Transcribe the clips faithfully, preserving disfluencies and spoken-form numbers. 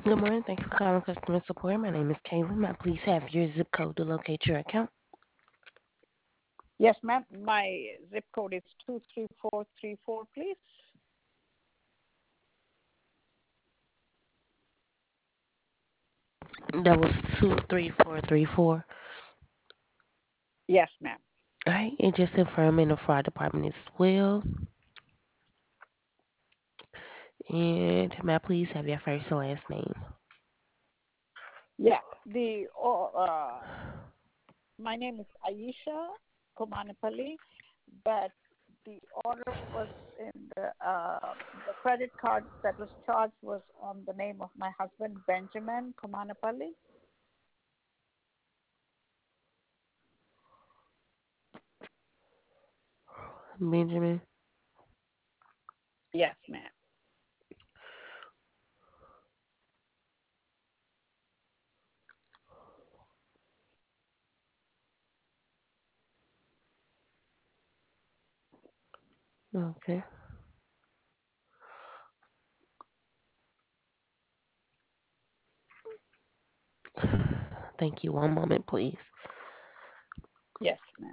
Good morning. Thanks for calling customer support. My name is Kaylin. May I please have your zip code to locate your account? Yes, ma'am. My zip code is two three four three four, please. That was two three four three four. Yes, ma'am. All right, and just confirm in the fraud department as well. And may I please have your first and last name? Yeah. The oh, uh, my name is Aisha Komanapalli, but the order was in the uh, the credit card that was charged was on the name of my husband Benjamin Komanapalli. Benjamin. Yes, ma'am. Okay. Thank you. One moment, please. Yes, ma'am.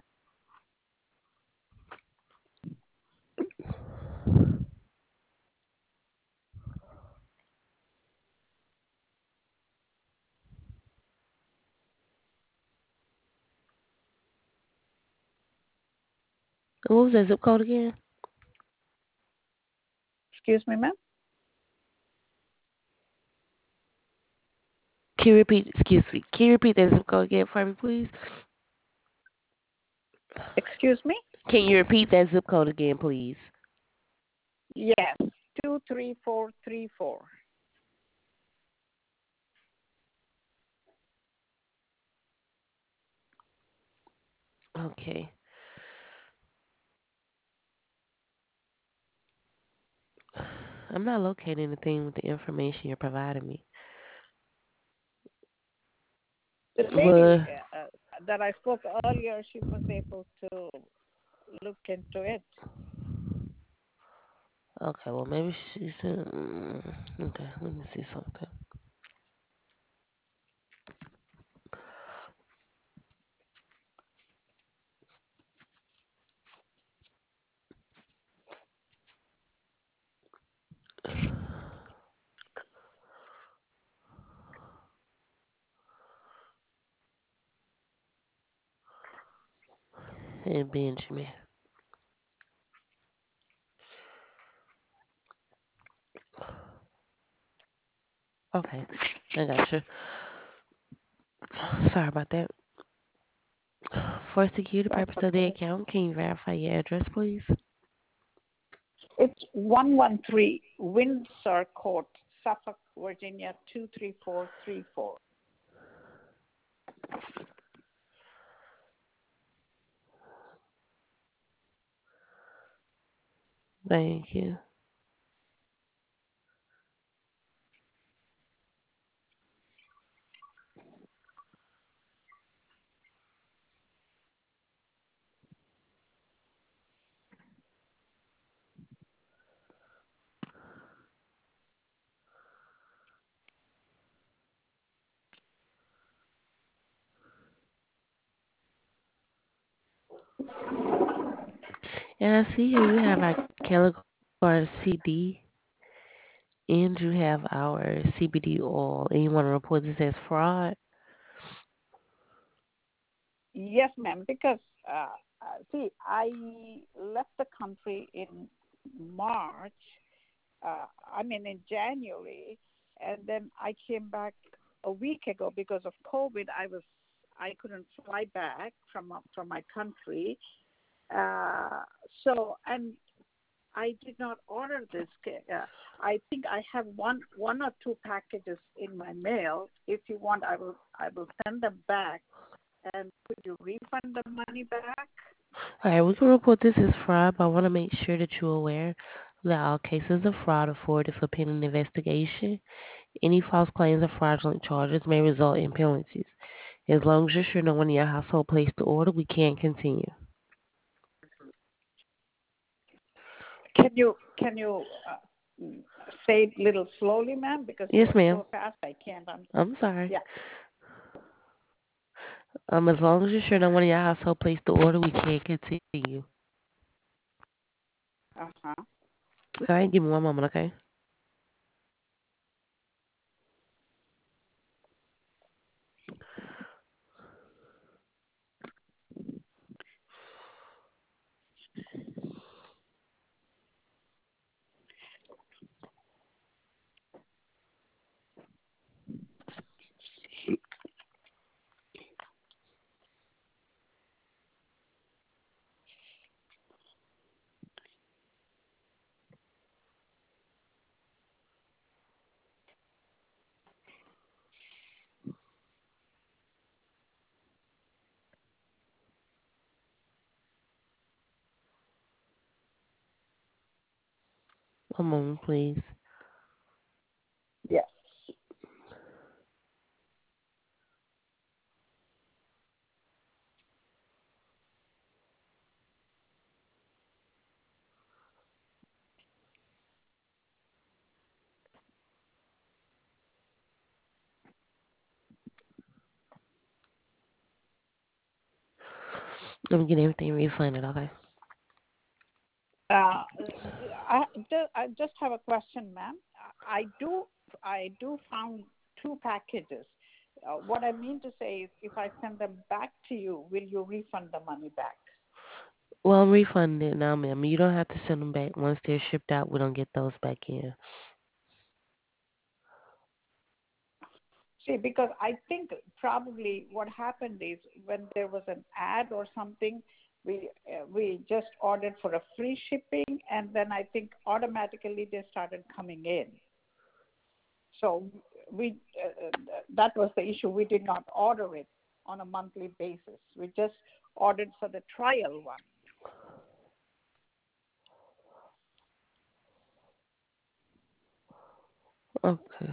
What was that zip code again? Excuse me, ma'am. Can you repeat? Excuse me. Can you repeat that zip code again for me, please? Excuse me. Can you repeat that zip code again, please? Yes, two three four three four. Okay. I'm not locating anything with the information you're providing me. The lady Well, uh, uh, that I spoke earlier, she was able to look into it. okay. Well, maybe she's. mm, Okay. Let me see something. Hey, Benjamin. Okay. I got you. Sorry about that. For security That's purpose of the okay. account, can you verify your address, please? It's one one three Windsor Court, Suffolk, Virginia two three four three four. Thank you. And I see here you have our Caligari C D and you have our C B D oil, and you want to report this as fraud? Yes, ma'am. Because uh, uh, see, I left the country in March. Uh, I mean, in January, and then I came back a week ago because of COVID. I was I couldn't fly back from uh, from my country. Uh, so and I did not order this. Uh, I think I have one one or two packages in my mail. If you want, I will I will send them back. And could you refund the money back? All right, we can report this as fraud, but I want to make sure that you're aware that all cases of fraud are forwarded for pending investigation. Any false claims or fraudulent charges may result in penalties. As long as you're sure no one in your household placed the order, we can continue. Can you can you? Uh, mm, say it a little slowly, ma'am, because you Yes, are ma'am. so fast. I can't. Un- I'm sorry. yeah. Um, as long as you're sure no one in your household placed the order, we can't continue. Uh huh. All right, give me one moment, okay? One moment, please. Yes. I'm getting everything refunded, okay? Uh, I just, I just have a question, ma'am. I do I do found two packages. Uh, what I mean to say is, if I send them back to you, will you refund the money back? Well, I'm refunding it now, ma'am. You don't have to send them back. Once they're shipped out, we don't get those back in. See, because I think probably what happened is when there was an ad or something, we uh, we just ordered for a free shipping, and then I think automatically they started coming in. So we uh, that was the issue. We did not order it on a monthly basis. We just ordered for the trial one. Okay.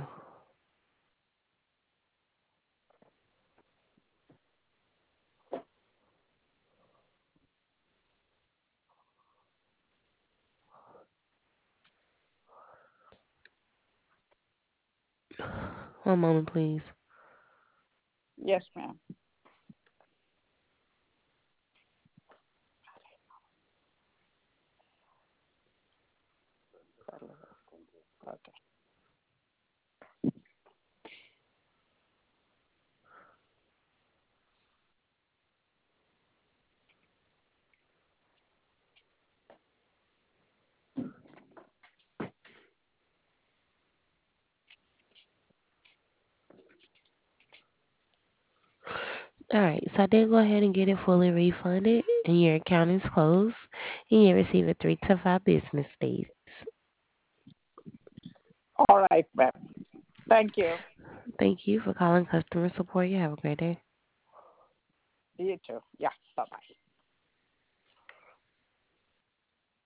One moment, please. Yes, ma'am. Okay. All right, so I did go ahead and get it fully refunded, and your account is closed, and you receive it three to five business days. All right, ma'am. Thank you. Thank you for calling customer support. You have a great day. You too. Yeah. Bye bye.